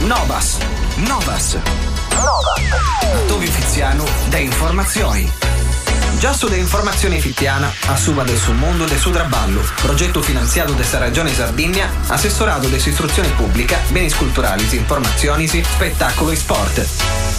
Novas. Tobi Fiziano de informazioni. Già su de informazioni fittiana, assuma del suo mondo del suo traballo, progetto finanziato desta Regione Sardegna, assessorato dessa istruzione pubblica, beni culturali, informazioni, spettacolo e sport.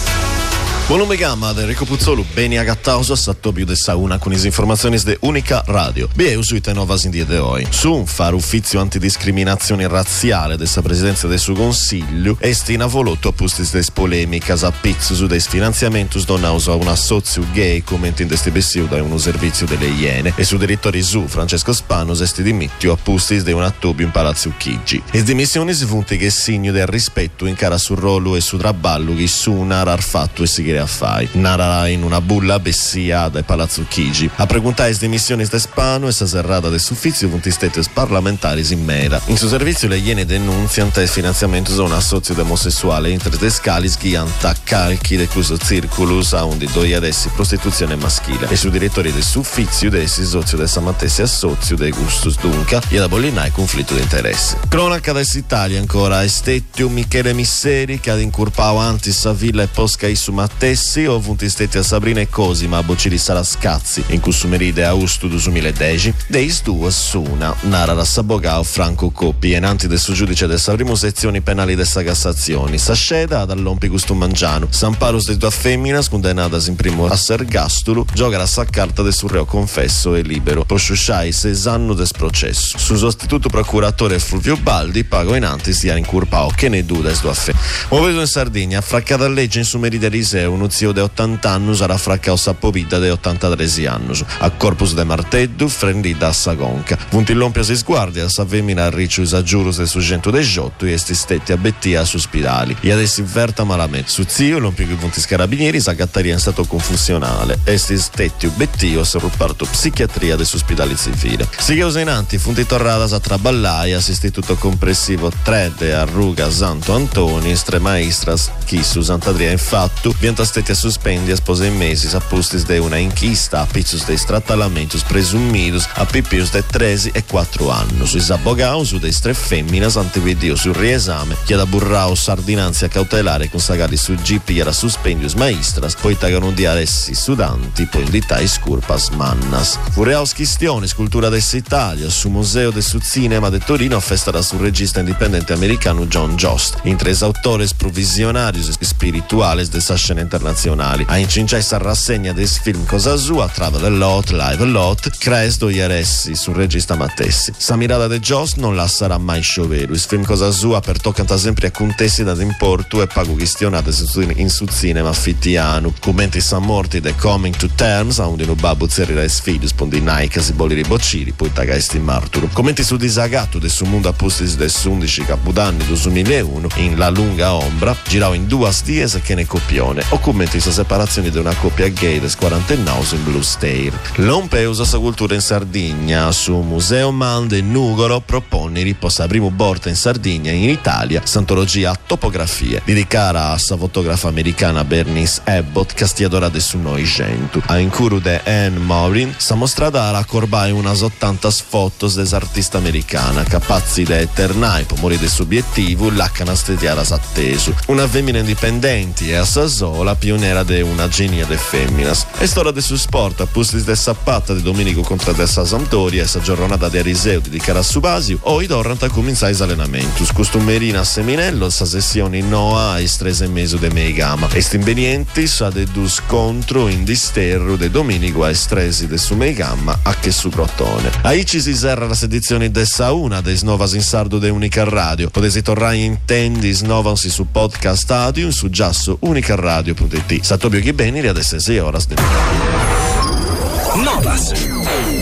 Buon gamma da Enrico Puzzolu, beni agattauso a Sattobiu de Sauna con le informazioni de Unica Radio. Bie usuite novas in die de oi. Su un far uffizio antidiscriminazione razziale dessa presidenza del suo consiglio, esti in avolotto appustis des polemicas a pizzo su des finanziamentus donaus a un assozio gay commenti in desti bessiu da uno servizio delle Iene e su direttori su Francesco Spanos esti dimittiu appustis de un attobio in Palazzo Chigi. E dimissioni si funti che segno del rispetto in cara sul ruolo e su traballo che su narar fatto e sigre affai. Narara in una bulla bessia da Palazzo Chigi. A preguntare le dimissioni de Spano e sa serrata del suffizio funtistetes parlamentaris in mera. In suo servizio le Iene denunziano il finanziamento da un assozio omosessuale interdescalis che calchi de questo circulus a un di doi adessi prostituzione maschile e su direttori del suffizio dessi sozio del Samattesi assozio de gustus dunca e da bollinare conflitto di interessi. Cronaca dell'Italia ancora estetio Michele Misseri che ad incurpao antis a Villa e Posca su Mattesi o funtistetti a Sabrina e Cosima a Bocili Sarascazzi in Cussumeride a Augusto 2010 deis due suna nara da Sabogao Franco Coppi enanti del suo giudice dessa primo sezioni penali dessa Cassazioni Sasceda dall'Ompi Gustum Mangiano San Parus de due femminas condannadas in primo a Sergastulu gioca la carta del suo reo confesso e libero prosciusciai 6 anni des processo su sostituto procuratore Fulvio Baldi pago in antis di incurpao che ne duda es due muoveto in Sardegna fraccata legge in su Meride Riseu un zio de 80 anni sarà fraccao sappovita de 83 anni a Corpus de Marteddu frendi da Sagonca Vuntill'ompia si sguardia sa femmina a riccius a giurus del suggento de giotto e esti stetti a Bettia su spidali e adesso inverta malamente su zio l'ompio che punti carabinieri sa gattaria in stato confusionale esti stetti Bettio se ruparto psichiatria de su spidali civile si usinanti funti torradas a Traballaia istituto compressivo 3 de Arruga Santo Antoni Stre Maestras chi su Sant'Adria infatti vienta stetti a sospendi a spose in mesi a pustis de una inchista a pizzus de strattalamentus presumidos a pipius de 13 e 4 anni su isabogao su de tre femminas antividio sul riesame che da burrao sardinanzia cautelare con sagari su GP era suspendius maestras poi tagano di aressi sudanti poi inditai scurpas mannas fureaus chistione scultura dell'Italia su museo de su cinema de Torino festa da sul regista indipendente americano John Jost in tres autores provisionarios e spirituales de sa scena internazionali a incinciare sa rassegna del film Cosa Sua Travel a Lot Live a Lot Cresto Ieressi sul regista Mattessi sa mirada de Jost non la sarà mai scioveru il film Cosa Sua per toccanta sempre a contesti da importu e pago questionate in su cinema fittiano commenti sa morti de Coming to Terms a un di nubabu zerira e sfidius pondi naicas i boli ribociri poi tagaesti marturu commenti su disagato de su mondo appustis de su 11 capodanni 2001 in La Lunga Ombra girao in 2 dies che ne copione o commenti su separazioni di una coppia gay des 40 naus in Blue Stair l'ompe usa sa cultura in Sardegna su Museo Man de Nugoro propone riposa primo borta in Sardegna in Italia santologia topografie dedicata a sa fotografa americana Bernice Abbott castiadora de su noi gentu a incuru de Anne Morin sa mostrata a corbai unas 80 fotos des artista americana capazzi de eternai pomori de subiettivo la canastediara attesu una femmina indipendenti e a sa sola pioniera de una genia de femminas e storia de su sport appustis de sappatta di Domenico contro de sa Sampdoria e sa giornata de Ariseu dedicata a su Basio o i dorranta cominciai allenamentus costumerina a Seminello sa sessione noa e strese meso de Meigama e stimbenienti sa de du scontro in disterro de Domenico a estresi de su Meigama a che su Crotone aici si serra la sedizione de sa una de snovas in sardo de Unica Radio potesi torrai in tendi snovasi su podcast audio su giasso unicaradio.it Satobio Ghibeni adesso 6 ore Novas